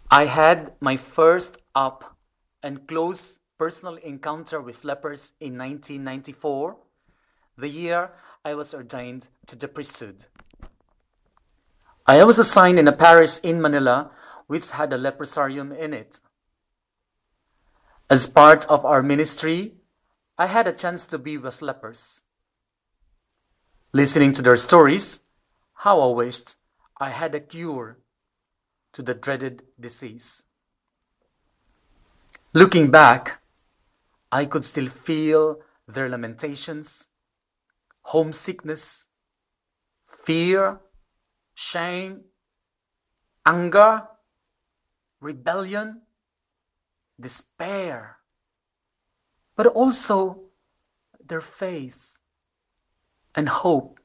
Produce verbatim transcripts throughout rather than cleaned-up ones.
I had my first up and close personal encounter with lepers in nineteen ninety-four, the year I was ordained to the priesthood. I was assigned in a parish in Manila which had a leprosarium in it. As part of our ministry, I had a chance to be with lepers. Listening to their stories, how I wished I had a cure to the dreaded disease. Looking back, I could still feel their lamentations, homesickness, fear, shame, anger, rebellion, despair, but also their faith and hope.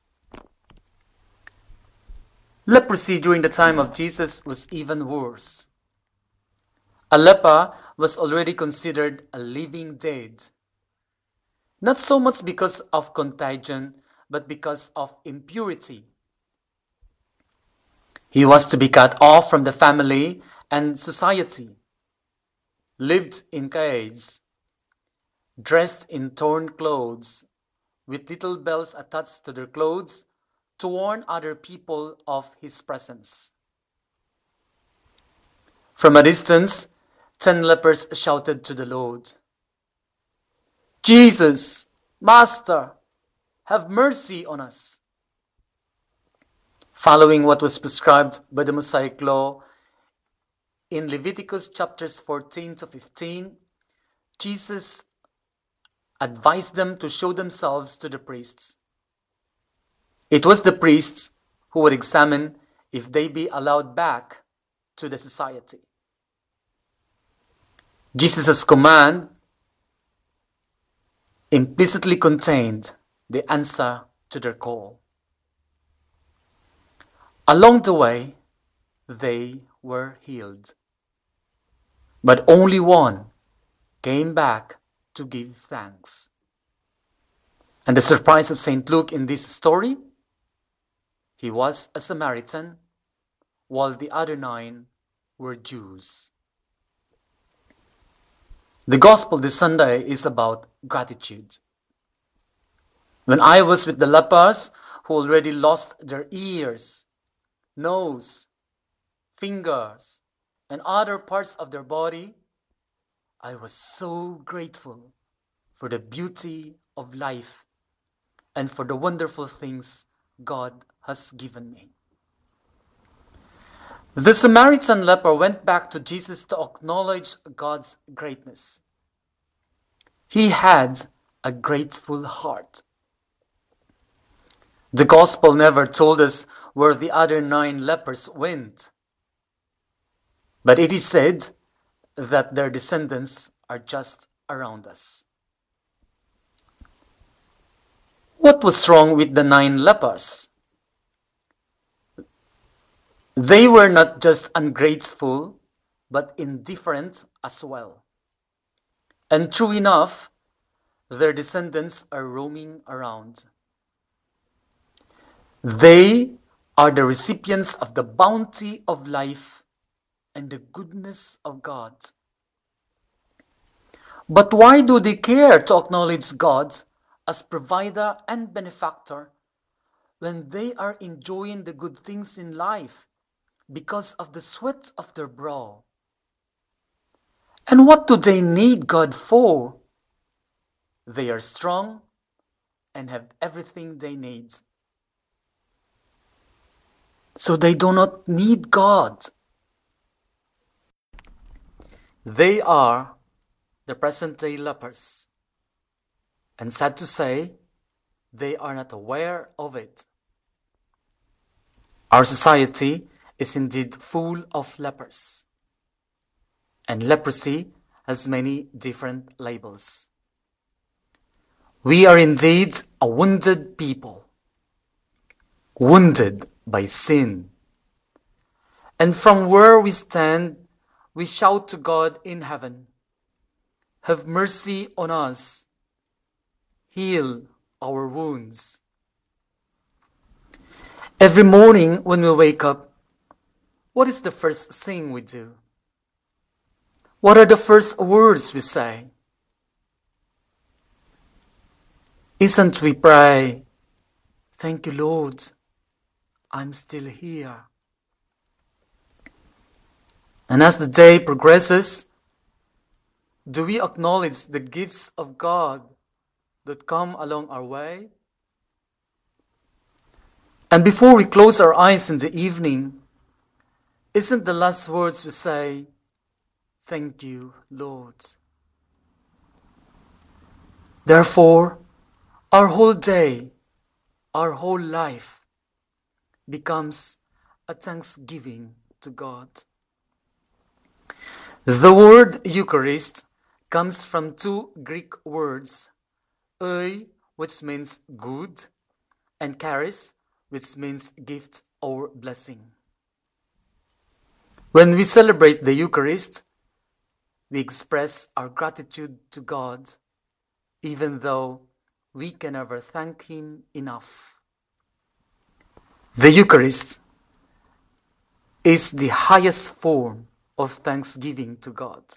Leprosy during the time of Jesus was even worse. A leper was already considered a living dead, not so much because of contagion, but because of impurity. He was to be cut off from the family and society, lived in caves, dressed in torn clothes, with little bells attached to their clothes to warn other people of his presence. From a distance, ten lepers shouted to the Lord, "Jesus, Master, have mercy on us." Following what was prescribed by the Mosaic law, in Leviticus chapters fourteen to fifteen, Jesus advised them to show themselves to the priests. It was the priests who would examine if they be allowed back to the society. Jesus' command implicitly contained the answer to their call. Along the way, they were healed. But only one came back to give thanks. And the surprise of Saint Luke in this story, he was a Samaritan, while the other nine were Jews. The gospel this Sunday is about gratitude. When I was with the lepers who already lost their ears, nose, fingers, and other parts of their body, I was so grateful for the beauty of life and for the wonderful things God has given me. The Samaritan leper went back to Jesus to acknowledge God's greatness. He had a grateful heart. The gospel never told us where the other nine lepers went, but it is said that their descendants are just around us. What was wrong with the nine lepers? They were not just ungrateful, but indifferent as well. And true enough, their descendants are roaming around. They are the recipients of the bounty of life and the goodness of God. But why do they care to acknowledge God as provider and benefactor when they are enjoying the good things in life because of the sweat of their brow? And what do they need God for? They are strong and have everything they need. So they do not need God. They are the present-day lepers. And sad to say, they are not aware of it. Our society is indeed full of lepers. And leprosy has many different labels. We are indeed a wounded people, wounded by sin. And from where we stand, we shout to God in heaven, "Have mercy on us. Heal our wounds." Every morning when we wake up, what is the first thing we do? What are the first words we say? Isn't we pray, "Thank you, Lord, I'm still here." And as the day progresses, do we acknowledge the gifts of God that come along our way? And before we close our eyes in the evening, isn't the last words we say, "Thank you, Lord"? Therefore, our whole day, our whole life becomes a thanksgiving to God. The word Eucharist comes from two Greek words, "eu," which means good, and "charis," which means gift or blessing. When we celebrate the Eucharist, we express our gratitude to God, even though we can never thank Him enough. The Eucharist is the highest form of thanksgiving to God.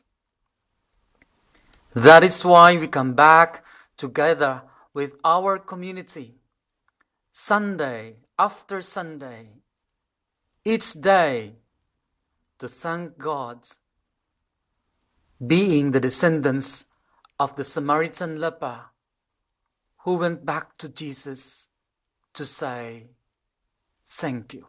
That is why we come back together with our community, Sunday after Sunday, each day, to thank God, being the descendants of the Samaritan leper who went back to Jesus to say, "Thank you."